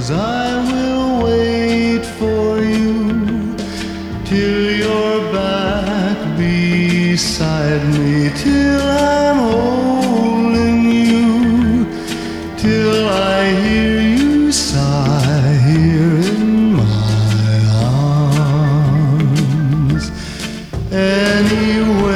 'cause I will wait for you till you're back beside me, till I'm holding you, till I hear you sigh here in my arms. Anyway,